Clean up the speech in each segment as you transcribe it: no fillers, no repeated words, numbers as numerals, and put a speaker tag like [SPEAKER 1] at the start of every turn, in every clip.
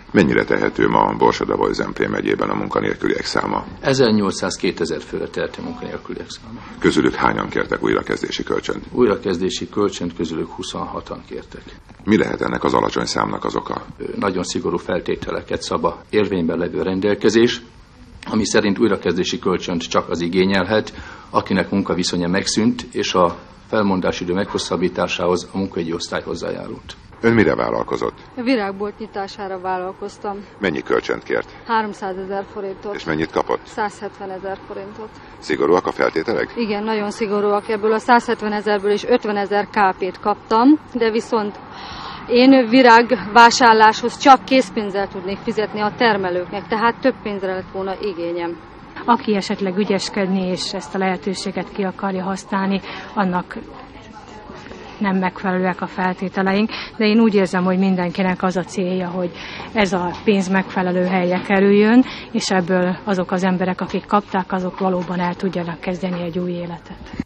[SPEAKER 1] Mennyire tehető ma Borsod-Abaúj-Zemplén megyében a munkanélküliek száma?
[SPEAKER 2] 1800-2000 főre tehető munkanélküliek száma.
[SPEAKER 1] Közülük hányan kértek újrakezdési kölcsönt?
[SPEAKER 2] Újrakezdési kölcsönt közülük 26-an kértek.
[SPEAKER 1] Mi lehet ennek az alacsony számnak az oka?
[SPEAKER 2] Nagyon szigorú feltételeket szab a érvényben levő rendelkezés, ami szerint újrakezdési kölcsönt csak az igényelhet, akinek munkaviszonya megszűnt, és a felmondási idő meghosszabbításához a munkaügyi osztály hozzájárult.
[SPEAKER 1] Ön mire vállalkozott?
[SPEAKER 3] A virágbolt nyitására vállalkoztam.
[SPEAKER 1] Mennyi kölcsönt kért?
[SPEAKER 3] 300 000 forintot.
[SPEAKER 1] És mennyit kapott?
[SPEAKER 3] 170 000 forintot.
[SPEAKER 1] Szigorúak a feltételek?
[SPEAKER 3] Igen, nagyon szigorúak. Ebből a 170 000-ből is 50 000 KP-t kaptam, de viszont én virágvásárláshoz csak készpénzzel tudnék fizetni a termelőknek, tehát több pénzre lett volna igényem.
[SPEAKER 4] Aki esetleg ügyeskedni és ezt a lehetőséget ki akarja használni, annak nem megfelelőek a feltételeink, de én úgy érzem, hogy mindenkinek az a célja, hogy ez a pénz megfelelő helyre kerüljön, és ebből azok az emberek, akik kapták, azok valóban el tudjanak kezdeni egy új életet.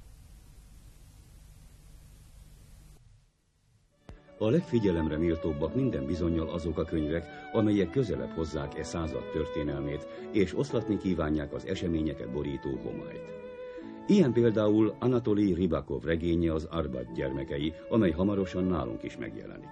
[SPEAKER 5] A legfigyelemre méltóbbak minden bizonnyal azok a könyvek, amelyek közelebb hozzák e század történelmét, és oszlatni kívánják az eseményeket borító homályt. Ilyen például Anatolij Ribakov regénye Az Arbat gyermekei, amely hamarosan nálunk is megjelenik.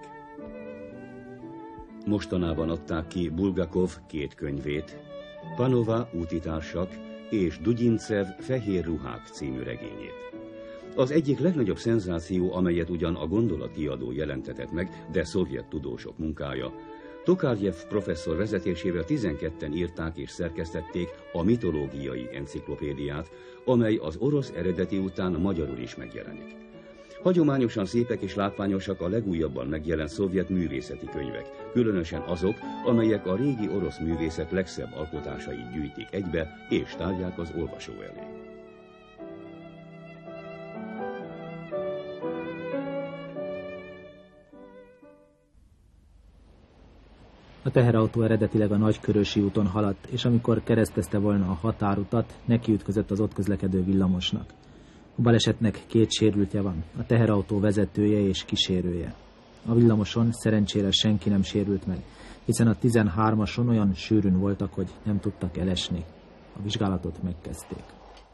[SPEAKER 5] Mostanában adták ki Bulgakov 2 könyvét, Panova útitársak és Dugyincev Fehér ruhák című regényét. Az egyik legnagyobb szenzáció, amelyet ugyan a Gondolatkiadó jelentetett meg, de szovjet tudósok munkája, Tokarjev professzor vezetésével 12-en írták és szerkesztették a mitológiai enciklopédiát, amely az orosz eredeti után magyarul is megjelenik. Hagyományosan szépek és látványosak a legújabban megjelent szovjet művészeti könyvek, különösen azok, amelyek a régi orosz művészet legszebb alkotásait gyűjtik egybe és tárják az olvasó elé.
[SPEAKER 6] A teherautó eredetileg a Nagykörösi úton haladt, és amikor keresztezte volna a határutat, nekiütközött az ott közlekedő villamosnak. A balesetnek 2 sérültje van, a teherautó vezetője és kísérője. A villamoson szerencsére senki nem sérült meg, hiszen a 13-ason olyan sűrűn voltak, hogy nem tudtak elesni. A vizsgálatot megkezdték.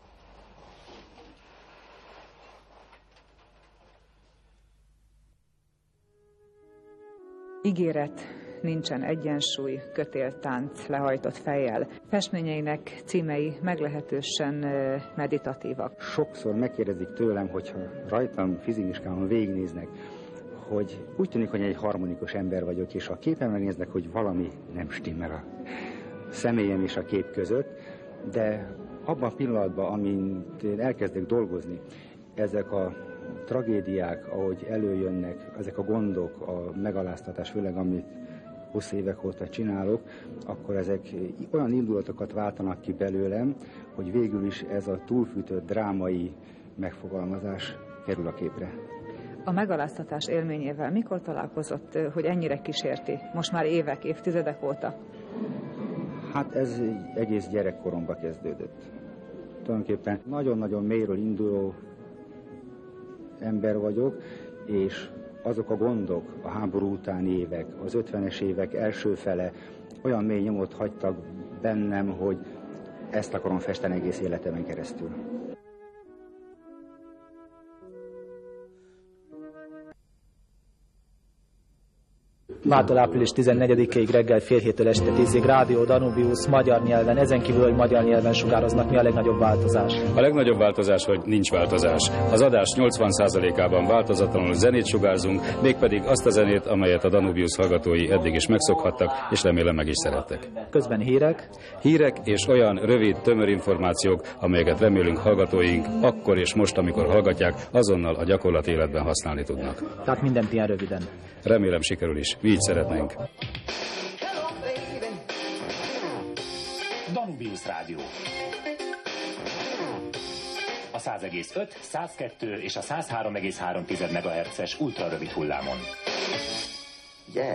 [SPEAKER 7] Ígéret, nincsen egyensúly, kötéltánc lehajtott fejjel. Festményeinek címei meglehetősen meditatívak.
[SPEAKER 8] Sokszor megkérdezik tőlem, hogyha rajtam fizikiskámon végignéznek, hogy úgy tűnik, hogy egy harmonikus ember vagyok, és a képen megnéznek, hogy valami nem stimmel a személyem és a kép között, de abban a pillanatban, amint én elkezdek dolgozni, ezek a tragédiák, ahogy előjönnek, ezek a gondok, a megaláztatás, főleg amit 20 évek óta csinálok, akkor ezek olyan indulatokat váltanak ki belőlem, hogy végül is ez a túlfűtött drámai megfogalmazás kerül a képre.
[SPEAKER 7] A megaláztatás élményével mikor találkozott, hogy ennyire kísérti? Most már évek, évtizedek óta?
[SPEAKER 8] Hát ez egész gyerekkoromba kezdődött. Tulajdonképpen nagyon-nagyon mélyről induló ember vagyok, és azok a gondok, a háború utáni évek, az 50-es évek első fele olyan mély nyomot hagytak bennem, hogy ezt akarom festeni egész életemen keresztül.
[SPEAKER 6] Mától április 14-ig reggel fél héttől este 10-ig Rádió Danubius magyar nyelven, ezen kívül, hogy magyar nyelven sugároznak. Mi a legnagyobb változás?
[SPEAKER 9] A legnagyobb változás, hogy nincs változás. Az adás 80%-ában változatlanul zenét sugárzunk, mégpedig azt a zenét, amelyet a Danubius hallgatói eddig is megszokhattak, és remélem meg is szerettek.
[SPEAKER 6] Közben hírek.
[SPEAKER 9] Hírek és olyan rövid, tömör információk, amelyeket remélünk hallgatóink akkor és most, amikor hallgatják, azonnal a gyakorlati életben használni tudnak.
[SPEAKER 6] Tehát mindent ilyen röviden.
[SPEAKER 9] Remélem sikerül is. Mi így szeretnénk.
[SPEAKER 10] Danubius Rádió. A 100,5, 102 és a 103,3 MHz-es ultrarövid hullámon.
[SPEAKER 11] Yeah!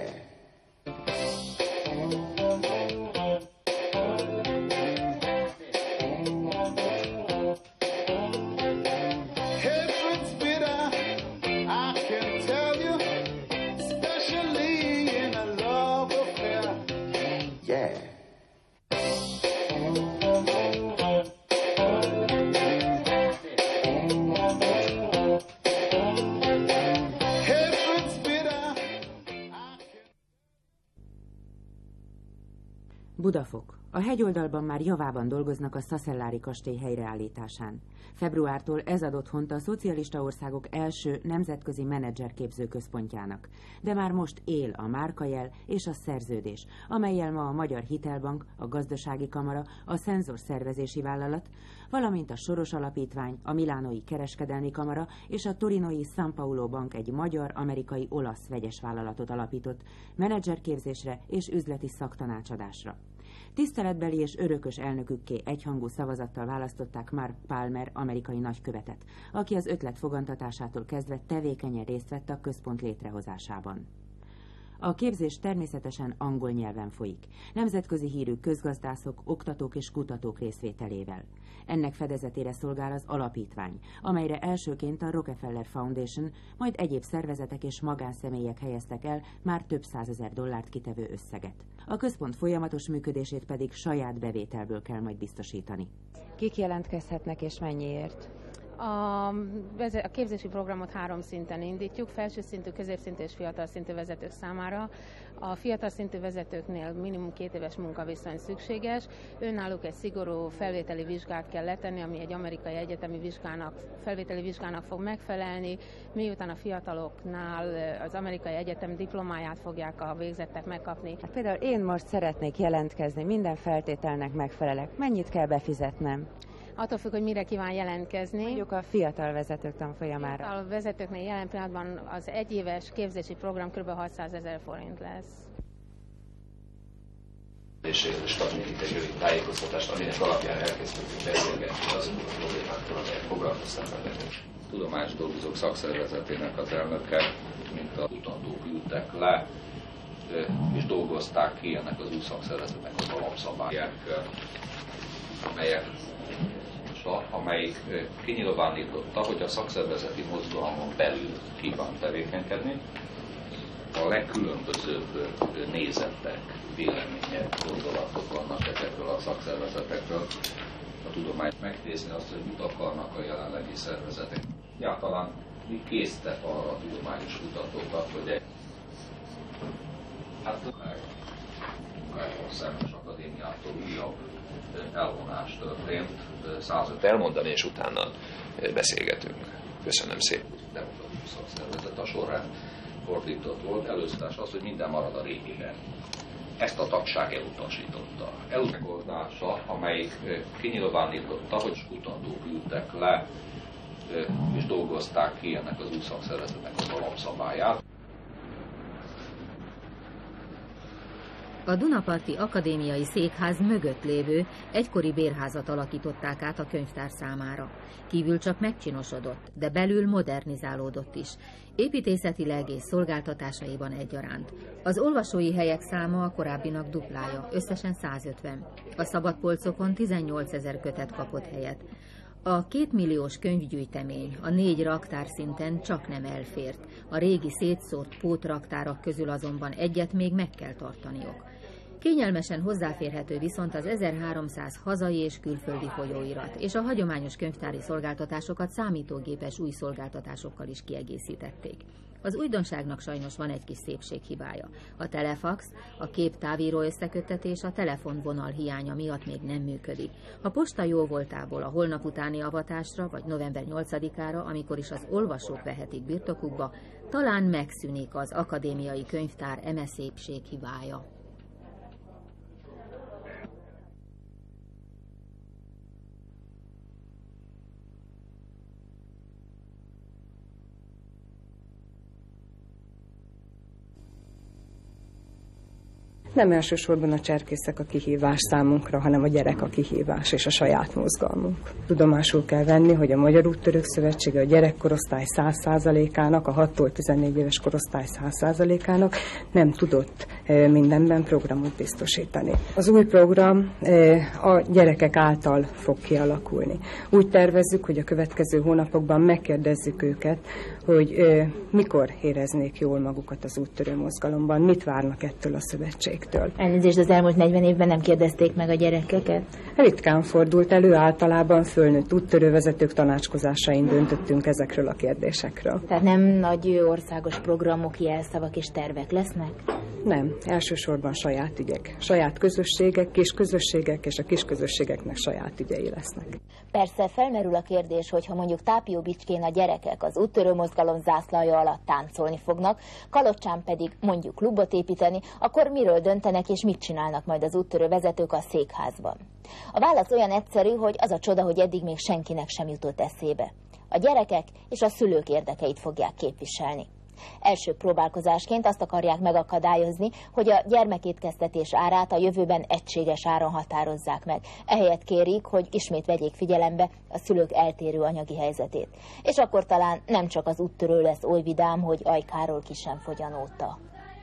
[SPEAKER 11] Yeah.
[SPEAKER 12] Budafok. A hegyoldalban már javában dolgoznak a Szaszellári kastély helyreállításán. Februártól ez ad otthont a szocialista országok első nemzetközi menedzserképző központjának. De már most él a márkajel és a szerződés, amellyel ma a Magyar Hitelbank, a Gazdasági Kamara, a Szenzor szervezési vállalat, valamint a Soros Alapítvány, a Milánói Kereskedelmi Kamara és a Torinói San Paolo Bank egy magyar-amerikai-olasz vegyes vállalatot alapított menedzserképzésre és üzleti szaktanácsadásra. Tiszteletbeli és örökös elnökükké egyhangú szavazattal választották Mark Palmer amerikai nagykövetet, aki az ötlet fogantatásától kezdve tevékenyen részt vett a központ létrehozásában. A képzés természetesen angol nyelven folyik, nemzetközi hírű közgazdászok, oktatók és kutatók részvételével. Ennek fedezetére szolgál az alapítvány, amelyre elsőként a Rockefeller Foundation, majd egyéb szervezetek és magánszemélyek helyeztek el már több $100,000 kitevő összeget. A központ folyamatos működését pedig saját bevételből kell majd biztosítani.
[SPEAKER 13] Kik jelentkezhetnek és mennyiért? A képzési programot 3 szinten indítjuk, felső szintű, középszintű és fiatal szintű vezetők számára. A fiatal szintű vezetőknél minimum 2 éves munkaviszony szükséges. Önálluk egy szigorú felvételi vizsgát kell letenni, ami egy amerikai egyetemi felvételi vizsgának fog megfelelni, miután a fiataloknál az amerikai egyetem diplomáját fogják a végzettek megkapni. Hát például én most szeretnék jelentkezni, minden feltételnek megfelelek. Mennyit kell befizetnem?
[SPEAKER 3] Attól függ, hogy mire kíván jelentkezni.
[SPEAKER 13] Mondjuk a fiatal vezetők tanfolyamára.
[SPEAKER 3] A vezetőknél jelen pillanatban az egyéves képzési program kb. 600,000 forint lesz.
[SPEAKER 2] És adni itt egy rövid tájékoztatást, aminek alapján elkezdtünk beszélgetni azokról a problémákról, amelyek foglalkoztak bennünket. Tudományos Dolgozók Szakszervezetének az elnöke, mint a kutatók ültek le, és dolgozták ki ennek az új szakszervezetnek az alapszabályát, amelyik kinyilvánította, hogy a szakszervezeti mozgalmon belül kíván tevékenykedni. A legkülönbözőbb nézetek, vélemények, gondolatok vannak ezekről a szakszervezetekről. A tudományt megnézni azt, hogy mit akarnak a jelenlegi szervezetek. Egyáltalán mi késztek arra a tudományos kutatókat, hogy a Szemes Akadémiától újabb elvonás történt, 105 elmondani, és utána beszélgetünk. Köszönöm szépen. Demokratikus Szakszervezet a sorrend fordított volt. Először az, hogy minden marad a régiben. Ezt a tagság elutasította. Elmegoldása, amelyik kinyilvánította, hogy kutatók ültek le, és dolgozták ki ennek az új szakszervezetnek az alapszabályát.
[SPEAKER 14] A Dunaparti Akadémiai Székház mögött lévő egykori bérházat alakították át a könyvtár számára. Kívül csak megcsinosodott, de belül modernizálódott is, építészetileg és szolgáltatásaiban egyaránt. Az olvasói helyek száma a korábbinak duplája, összesen 150. A szabadpolcokon 18,000 kötet kapott helyet. A 2 milliós könyvgyűjtemény a 4 raktár szinten csak nem elfért. A régi szétszórt pótraktárak közül azonban egyet még meg kell tartaniuk. Kényelmesen hozzáférhető viszont az 1300 hazai és külföldi folyóirat, és a hagyományos könyvtári szolgáltatásokat számítógépes új szolgáltatásokkal is kiegészítették. Az újdonságnak sajnos van egy kis szépséghibája. A telefax, a képtávíró összeköttetés a telefonvonal hiánya miatt még nem működik. A posta jó voltából a holnap utáni avatásra, vagy november 8-ára, amikor is az olvasók vehetik birtokukba, talán megszűnik az akadémiai könyvtár eme szépséghibája.
[SPEAKER 15] Nem elsősorban a cserkészek a kihívás számunkra, hanem a gyerek a kihívás és a saját mozgalmunk. Tudomásul kell venni, hogy a Magyar Úttörők Szövetsége a gyerekkorosztály 100%-ának, a 6-tól 14 éves korosztály 100%-ának nem tudott mindenben programot biztosítani. Az új program a gyerekek által fog kialakulni. Úgy tervezzük, hogy a következő hónapokban megkérdezzük őket, hogy mikor éreznék jól magukat az úttörő mozgalomban, mit várnak ettől a szövetségtől.
[SPEAKER 16] Elnézést, az elmúlt 40 évben nem kérdezték meg a gyerekeket?
[SPEAKER 15] Ritkán fordult elő, általában fölnőtt úttörővezetők tanácskozásain döntöttünk ezekről a kérdésekről.
[SPEAKER 16] Tehát nem nagy országos programok, jelszavak és tervek lesznek?
[SPEAKER 15] Nem, elsősorban saját ügyek. Saját közösségek, kisközösségek és a kisközösségeknek saját ügyei lesznek.
[SPEAKER 16] Persze felmerül a kérdés, hogy ha mondjuk Tápióbicskén a gyerekek az úttörő mozgalom zászlaja alatt táncolni fognak, Kalocsán pedig mondjuk klubot építeni, akkor miről döntenek és mit csinálnak majd az úttörő vezetők a székházban? A válasz olyan egyszerű, hogy az a csoda, hogy eddig még senkinek sem jutott eszébe. A gyerekek és a szülők érdekeit fogják képviselni. Első próbálkozásként azt akarják megakadályozni, hogy a gyermekétkeztetés árát a jövőben egységes áron határozzák meg. Ehelyett kérik, hogy ismét vegyék figyelembe a szülők eltérő anyagi helyzetét. És akkor talán nem csak az úttörő lesz oly vidám, hogy ajkáról ki sem fogy a nóta.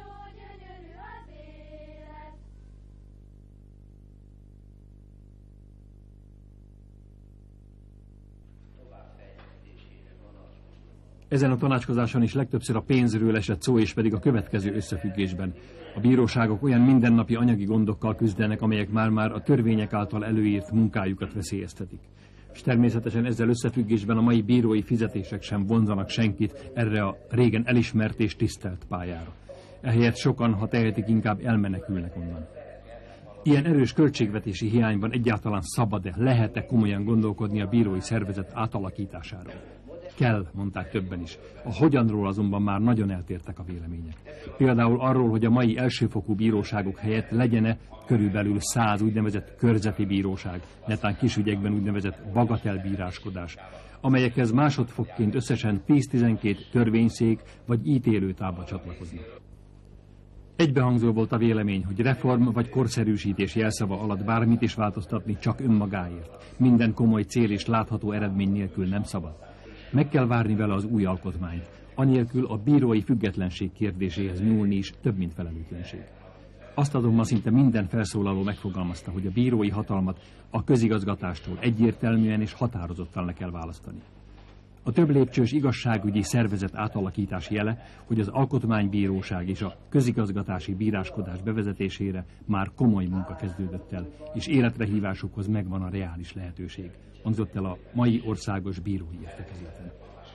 [SPEAKER 17] Ezen a tanácskozáson is legtöbbször a pénzről esett szó, és pedig a következő összefüggésben. A bíróságok olyan mindennapi anyagi gondokkal küzdenek, amelyek már-már a törvények által előírt munkájukat veszélyeztetik. És természetesen ezzel összefüggésben a mai bírói fizetések sem vonzanak senkit erre a régen elismert és tisztelt pályára. Ehelyett sokan, ha tehetik, inkább elmenekülnek onnan. Ilyen erős költségvetési hiányban egyáltalán szabad-e, lehet-e komolyan gondolkodni a bírói szervezet átalakításáról? Kell, mondták többen is. A hogyanról azonban már nagyon eltértek a vélemények. Például arról, hogy a mai elsőfokú bíróságok helyett legyen-e körülbelül 100 úgynevezett körzeti bíróság, netán kisügyekben úgynevezett bagatelbíráskodás, amelyekhez másodfokként összesen 10-12 törvényszék vagy ítélőtábla csatlakoznak. Egybehangzó volt a vélemény, hogy reform vagy korszerűsítés jelszava alatt bármit is változtatni csak önmagáért. Minden komoly cél és látható eredmény nélkül nem szabad. Meg kell várni vele az új alkotmányt, anélkül a bírói függetlenség kérdéséhez nyúlni is több, mint felelőtlenség. Azt azonban szinte minden felszólaló megfogalmazta, hogy a bírói hatalmat a közigazgatástól egyértelműen és határozottan le kell választani. A több lépcsős igazságügyi szervezet átalakítás jele, hogy az alkotmánybíróság és a közigazgatási bíráskodás bevezetésére már komoly munka kezdődött el, és életre hívásukhoz megvan a reális lehetőség, hangzott el a mai országos bírói értekezleten.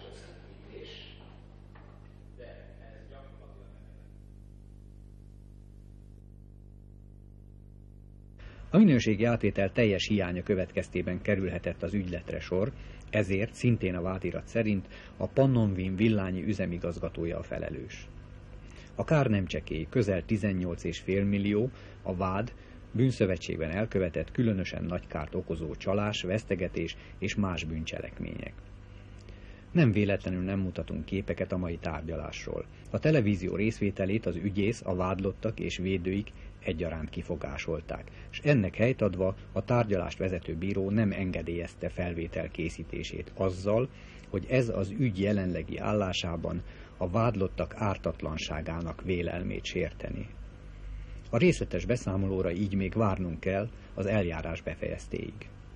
[SPEAKER 18] A minőségi átétel teljes hiánya következtében kerülhetett az ügyletre sor, ezért szintén a vádirat szerint a Pannonvin villányi üzemigazgatója a felelős. A kár nem csekély, közel 18,5 millió, a vád bűnszövetségben elkövetett különösen nagy kárt okozó csalás, vesztegetés és más bűncselekmények. Nem véletlenül nem mutatunk képeket a mai tárgyalásról. A televízió részvételét az ügyész, a vádlottak és védőik egyaránt kifogásolták, és ennek helyt adva a tárgyalást vezető bíró nem engedélyezte felvétel készítését azzal, hogy ez az ügy jelenlegi állásában a vádlottak ártatlanságának vélelmét sérteni. A részletes beszámolóra így még várnunk kell az eljárás befejeztéig.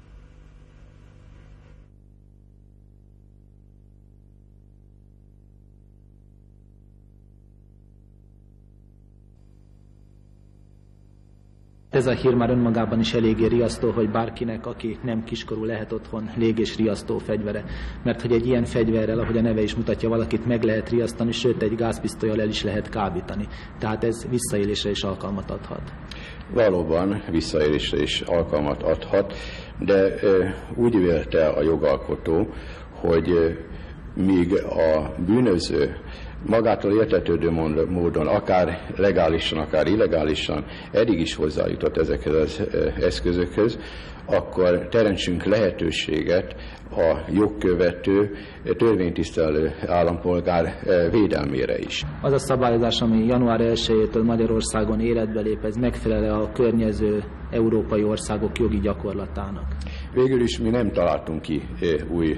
[SPEAKER 6] Ez a hír már önmagában is eléggé riasztó, hogy bárkinek, aki nem kiskorú, lehet otthon lég- és riasztó fegyvere. Mert hogy egy ilyen fegyverrel, ahogy a neve is mutatja, valakit meg lehet riasztani, sőt egy gázpisztollyal el is lehet kábítani. Tehát ez visszaélésre is alkalmat adhat.
[SPEAKER 19] Valóban visszaélésre is alkalmat adhat, de úgy vélte a jogalkotó, hogy míg a bűnöző magától értetődő módon, akár legálisan, akár illegálisan eddig is hozzájutott ezekhez az eszközökhöz, akkor teremtsünk lehetőséget a jogkövető, törvénytisztelő állampolgár védelmére is.
[SPEAKER 6] Az a szabályozás, ami január 1-től Magyarországon életbe lép, ez megfelel a környező európai országok jogi gyakorlatának?
[SPEAKER 19] Végül is mi nem találtunk ki új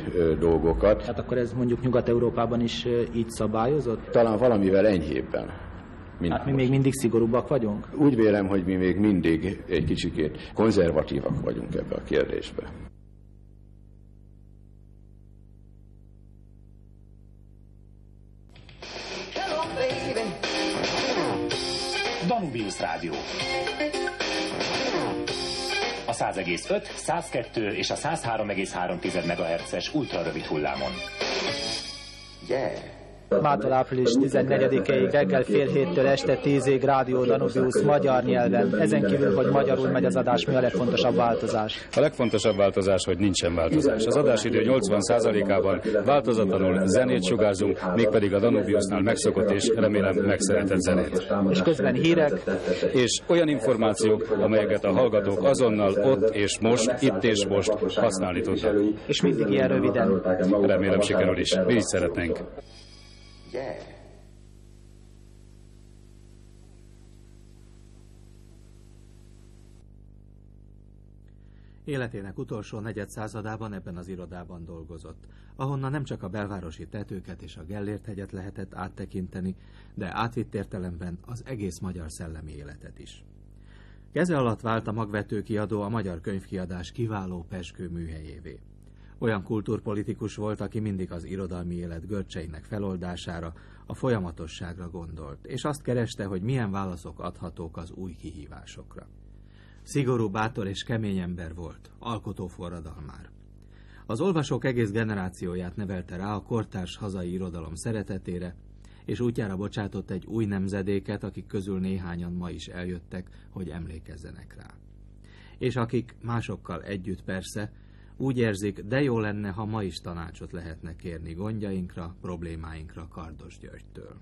[SPEAKER 19] dolgokat.
[SPEAKER 6] Hát akkor ez mondjuk Nyugat-Európában is így szabályozott?
[SPEAKER 19] Talán valamivel enyhébben.
[SPEAKER 6] Hát mi még mindig szigorúbbak vagyunk?
[SPEAKER 19] Úgy vélem, hogy mi még mindig egy kicsikét konzervatívak vagyunk ebbe a kérdésbe.
[SPEAKER 10] Danubius Rádió. A 100,5, 102 és a 103,3 MHz-es ultrarövid hullámon.
[SPEAKER 6] Mától április 14-ig reggel fél héttől este 10-ig Rádió Danubius magyar nyelven. Ezen kívül, hogy magyarul megy az adás, mi a legfontosabb változás?
[SPEAKER 9] A legfontosabb változás, hogy nincsen változás. Az adásidő 80%-ában változatlanul zenét sugárzunk, mégpedig a Danubiusnál megszokott és remélem megszeretett zenét.
[SPEAKER 6] És közben hírek.
[SPEAKER 9] És olyan információk, amelyeket a hallgatók azonnal ott és most, itt és most használni tudnak.
[SPEAKER 6] És mindig ilyen röviden.
[SPEAKER 9] Remélem sikerül is. Mi is szeretnénk.
[SPEAKER 6] Életének utolsó negyedszázadában ebben az irodában dolgozott, ahonnan nem csak a belvárosi tetőket és a Gellért-hegyet lehetett áttekinteni, de átvitt értelemben az egész magyar szellemi életet is. Keze alatt vált a magvető kiadó a magyar könyvkiadás kiváló pezsgő műhelyévé. Olyan kultúrpolitikus volt, aki mindig az irodalmi élet görcseinek feloldására, a folyamatosságra gondolt, és azt kereste, hogy milyen válaszok adhatók az új kihívásokra. Szigorú, bátor és kemény ember volt, alkotó forradalmár. Az olvasók egész generációját nevelte rá a kortárs hazai irodalom szeretetére, és útjára bocsátott egy új nemzedéket, akik közül néhányan ma is eljöttek, hogy emlékezzenek rá. És akik másokkal együtt persze, úgy érzik, de jó lenne, ha ma is tanácsot lehetne kérni gondjainkra, problémáinkra Kardos Györgytől.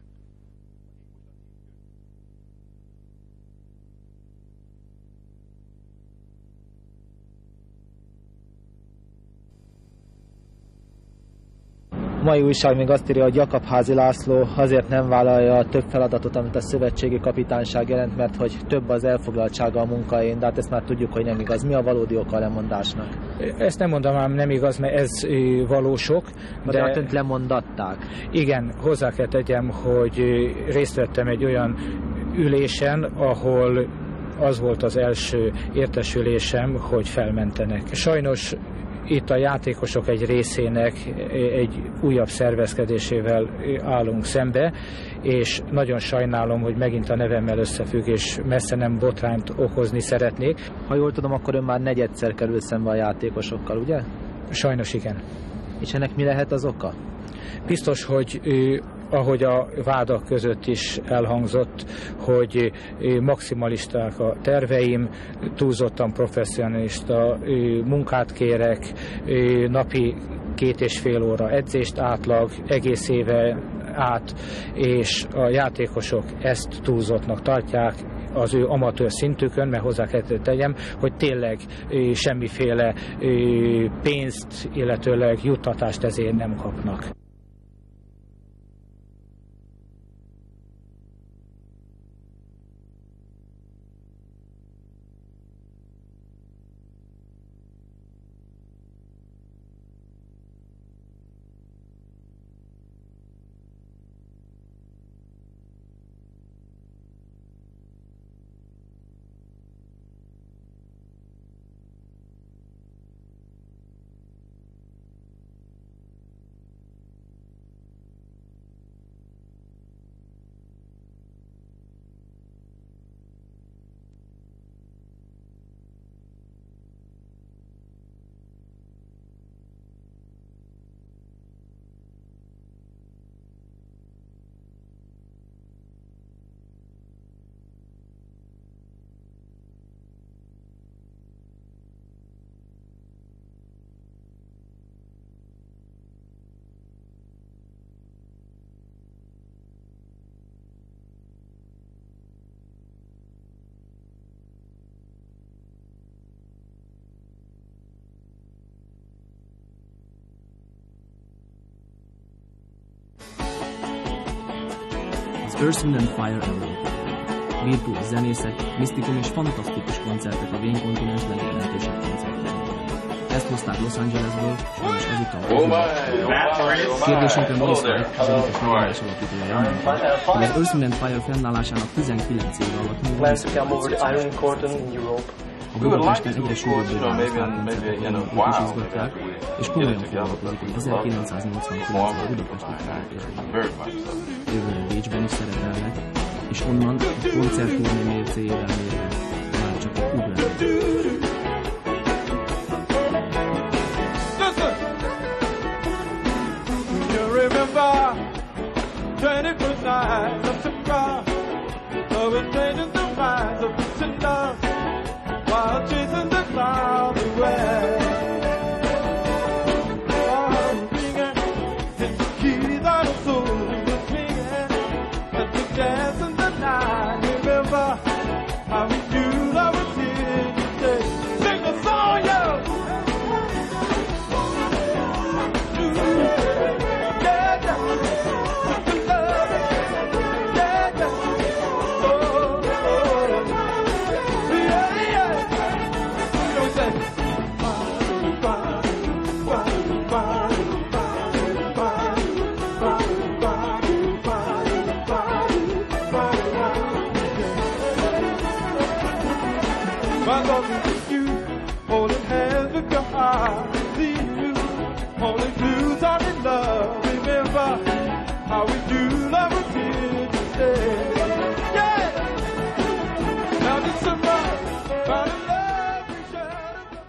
[SPEAKER 6] A mai újság még azt írja, hogy Jakab-házi László azért nem vállalja a több feladatot, amit a szövetségi kapitányság jelent, mert hogy több az elfoglaltsága a munkáján, de hát ezt már tudjuk, hogy nem igaz. Mi a valódi oka a lemondásnak?
[SPEAKER 20] Ezt nem mondanám, nem igaz, mert ez valósok.
[SPEAKER 6] De hát önt lemondatták.
[SPEAKER 20] Igen, hozzá kell tegyem, hogy részt vettem egy olyan ülésen, ahol az volt az első értesülésem, hogy felmentenek. Sajnos itt a játékosok egy részének egy újabb szervezkedésével állunk szembe, és nagyon sajnálom, hogy megint a nevemmel összefügg, és messze nem botrányt okozni szeretnék.
[SPEAKER 6] Ha jól tudom, akkor ön már negyedszer kerül szembe a játékosokkal, ugye?
[SPEAKER 20] Sajnos igen.
[SPEAKER 6] És ennek mi lehet az oka?
[SPEAKER 20] Biztos, hogy ahogy a vádak között is elhangzott, hogy maximalisták a terveim, túlzottan professzionalista munkát kérek, napi 2,5 óra edzést átlag, egész éve át, és a játékosok ezt túlzottnak tartják az ő amatőr szintükön, mert hozzá kell tegyem, hogy tényleg semmiféle pénzt, illetőleg juttatást ezért nem kapnak.
[SPEAKER 21] Earth, Wind & Fire Európa. Virtuóz zenészek, misztikum és fantasztikus koncertek a Vén kontinens legjelentősebb koncertjeiben. Ezt hozták Los Angelesből, és ezúttal kérdésünkre Morris White, az együttes megoldás alapítója elmondta, hogy az Earth, Wind & Fire fennállásának 19 éve alatt még a Budapesten egyre súlyosbé váló sztárkoncerteken ők is izgatják, és komolyan foglalkozik az 1989-ben budapesti felépésben. Jövőre Bécsben is szerepelnek, és onnan a koncertturné mércéjével mérve már csak egy ugráló.
[SPEAKER 1] Remember 21st night of September, love is changing the minds of peace and love, while chasing the clouds away. I'm singing, and the keys are the souls are singing, and the dance in the night. Remember how we knew love was here today. Sing a song, yo! My love is with you, holding hands with your heart. See you, only blues are in love. Remember how we do love was here today. Yeah! Now December, found in love we shared.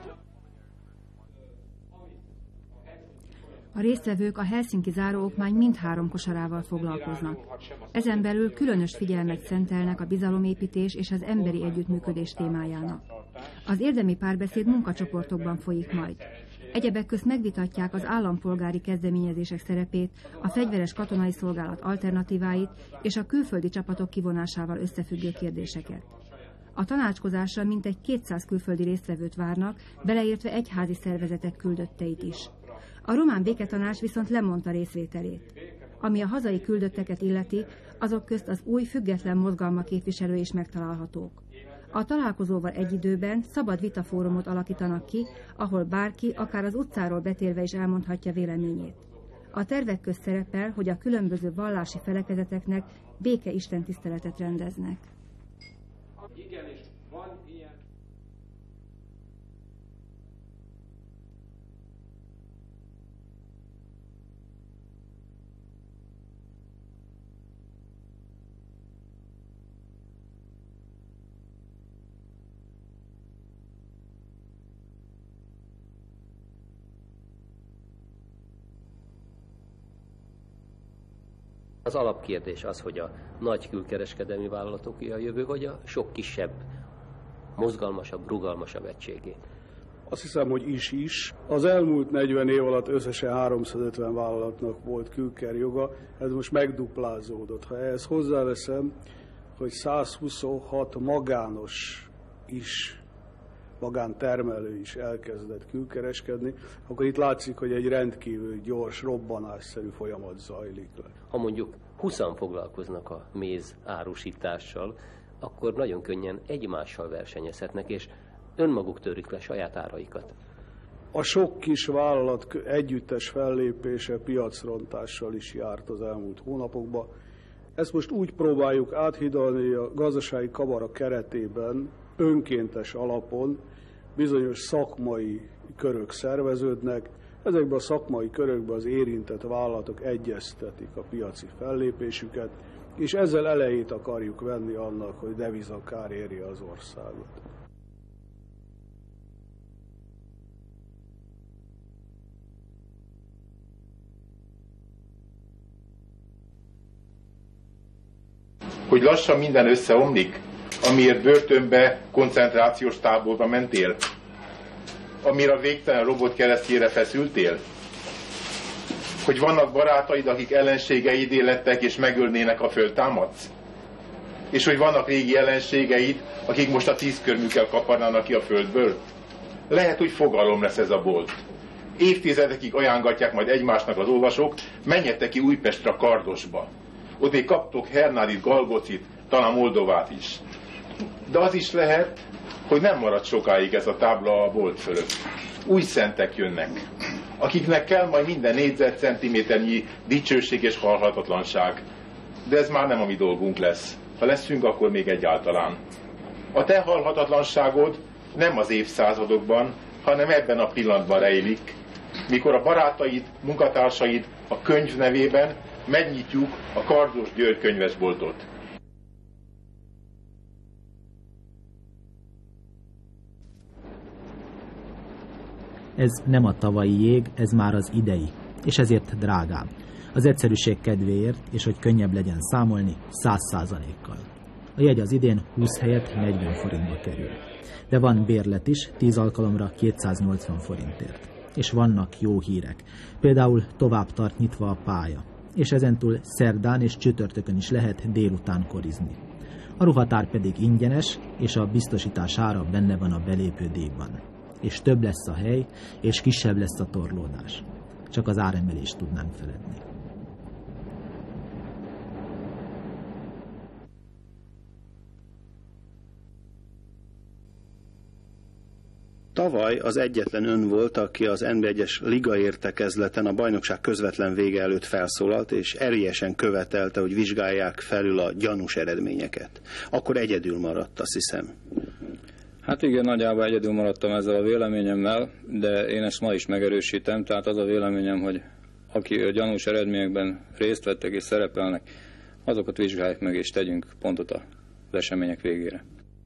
[SPEAKER 22] A résztvevők a Helsinki záróokmány mindhárom kosarával foglalkoznak. Ezen belül különös figyelmet szentelnek a bizalomépítés és az emberi együttműködés témájának. Az érdemi párbeszéd munkacsoportokban folyik majd. Egyebek közt megvitatják az állampolgári kezdeményezések szerepét, a fegyveres katonai szolgálat alternatíváit és a külföldi csapatok kivonásával összefüggő kérdéseket. A tanácskozásra mintegy 200 külföldi résztvevőt várnak, beleértve egyházi szervezetek küldötteit is. A román béketanács viszont lemondta részvételét. Ami a hazai küldötteket illeti, azok közt az új független mozgalma képviselő is megtalálhatók. A találkozóval egy időben szabad vitafórumot alakítanak ki, ahol bárki, akár az utcáról betérve is elmondhatja véleményét. A tervek közt szerepel, hogy a különböző vallási felekezeteknek béke istentiszteletet rendeznek.
[SPEAKER 1] Igenis, van ilyen.
[SPEAKER 23] Az alapkérdés az, hogy a nagy külkereskedelmi vállalatoké a jövő, vagy a sok kisebb, mozgalmasabb, rugalmasabb egységé.
[SPEAKER 24] Azt hiszem, hogy is. Az elmúlt 40 év alatt összesen 350 vállalatnak volt külkerjoga, ez most megduplázódott. Ha ehhez hozzáveszem, hogy 126 magántermelő is elkezdett külkereskedni, akkor itt látszik, hogy egy rendkívül gyors, robbanásszerű folyamat zajlik le.
[SPEAKER 23] Ha mondjuk 20-an foglalkoznak a méz árusítással, akkor nagyon könnyen egymással versenyezhetnek, és önmaguk törik le saját áraikat.
[SPEAKER 24] A sok kis vállalat együttes fellépése piacrontással is járt az elmúlt hónapokban. Ezt most úgy próbáljuk áthidalni a gazdasági kamara keretében, önkéntes alapon bizonyos szakmai körök szerveződnek. Ezekben a szakmai körökben az érintett vállalatok egyeztetik a piaci fellépésüket, és ezzel elejét akarjuk venni annak, hogy devizakár érje az országot.
[SPEAKER 25] Hogy lassan minden összeomlik, amiért börtönbe, koncentrációs táborba mentél? Amire a végtelen robot keresztjére feszültél? Hogy vannak barátaid, akik ellenségeidé lettek és megölnének, a föltámadsz? És hogy vannak régi ellenségeid, akik most a 10 körmükkel kaparnának ki a földből? Lehet, hogy fogalom lesz ez a bolt. Évtizedekig ajángatják majd egymásnak az olvasók, menjetek ki Újpestre, Kardosba. Ott még kaptok Hernádit, Galgocit, talán Moldovát is. De az is lehet, hogy nem marad sokáig ez a tábla a bolt fölött. új szentek jönnek, akiknek kell majd minden négyzetcentiméternyi dicsőség és halhatatlanság. De ez már nem a mi dolgunk lesz. Ha leszünk, akkor még egyáltalán. A te halhatatlanságod nem az évszázadokban, hanem ebben a pillanatban rejlik, mikor a barátaid, munkatársaid a könyv nevében megnyitjuk a Kardos György könyvesboltot.
[SPEAKER 6] Ez nem a tavalyi jég, ez már az idei, és ezért drágább. Az egyszerűség kedvéért, és hogy könnyebb legyen számolni, 100%-kal. A jegy az idén 20 helyett 40 forintba kerül. De van bérlet is, 10 alkalomra 280 forintért. És vannak jó hírek. Például tovább tart nyitva a pálya. És ezentúl szerdán és csütörtökön is lehet délután korizni. A ruhatár pedig ingyenes, és a biztosítás ára benne van a belépő díjban. És több lesz a hely, és kisebb lesz a torlódás. Csak az áremelést tudnánk feledni.
[SPEAKER 4] Tavaly az egyetlen ön volt, aki az NB1-es liga értekezleten a bajnokság közvetlen vége előtt felszólalt, és erélyesen követelte, hogy vizsgálják felül a gyanús eredményeket. Akkor egyedül maradt, azt hiszem.
[SPEAKER 5] Hát igen, nagyjából egyedül maradtam ezzel a véleményemmel, de én ezt ma is megerősítem, tehát az a véleményem, hogy aki a gyanús eredményekben részt vettek és szerepelnek, azokat vizsgálják meg és tegyünk pontot az események végére.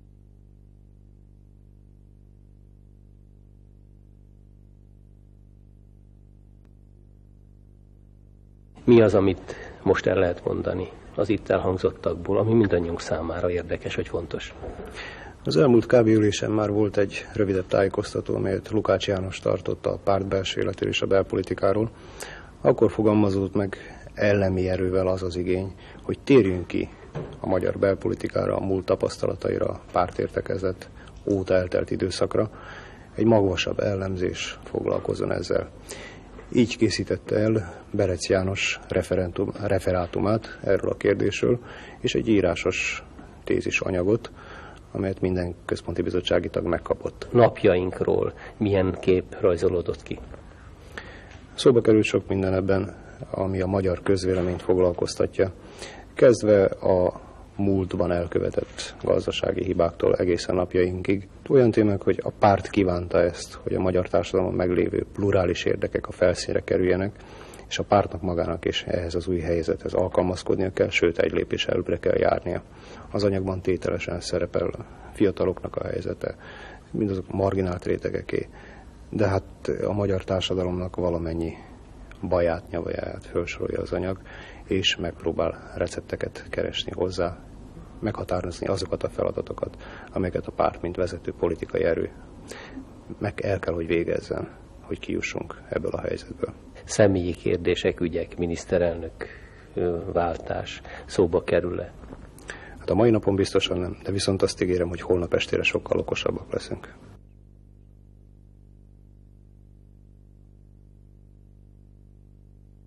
[SPEAKER 23] Mi az, amit most el lehet mondani az itt elhangzottakból, ami mindannyiunk számára érdekes vagy fontos?
[SPEAKER 7] Az elmúlt KB ülésen már volt egy rövidebb tájékoztató, amelyet Lukács János tartott a párt belső életéről és a belpolitikáról. Akkor fogalmazódott meg ellemi erővel az az igény, hogy térjünk ki a magyar belpolitikára, a múlt tapasztalataira, a pártértekezlet óta eltelt időszakra. Egy magvasabb ellenzés foglalkozzon ezzel. Így készítette el Berec János referátumát erről a kérdésről, és egy írásos tézis anyagot, amelyet minden központi bizottsági tag megkapott.
[SPEAKER 23] Napjainkról milyen kép rajzolódott ki?
[SPEAKER 7] Szóba került sok minden ebben, ami a magyar közvéleményt foglalkoztatja, kezdve a múltban elkövetett gazdasági hibáktól egészen napjainkig. Olyan témák, hogy a párt kívánta ezt, hogy a magyar társadalomban meglévő plurális érdekek a felszínre kerüljenek, és a pártnak magának is ehhez az új helyzethez alkalmazkodnia kell, sőt egy lépés előbbre kell járnia. Az anyagban tételesen szerepel a fiataloknak a helyzete, mindazok marginált rétegeké, de hát a magyar társadalomnak valamennyi baját, nyavajáját felsorolja az anyag, és megpróbál recepteket keresni hozzá, meghatározni azokat a feladatokat, amelyeket a párt, mint vezető politikai erő meg el kell, hogy végezzen, hogy kijussunk ebből a helyzetből.
[SPEAKER 23] Személyi kérdések, ügyek, miniszterelnök váltás szóba kerül-e?
[SPEAKER 7] Hát a mai napon biztosan nem, de viszont azt ígérem, hogy holnap estére sokkal okosabbak leszünk.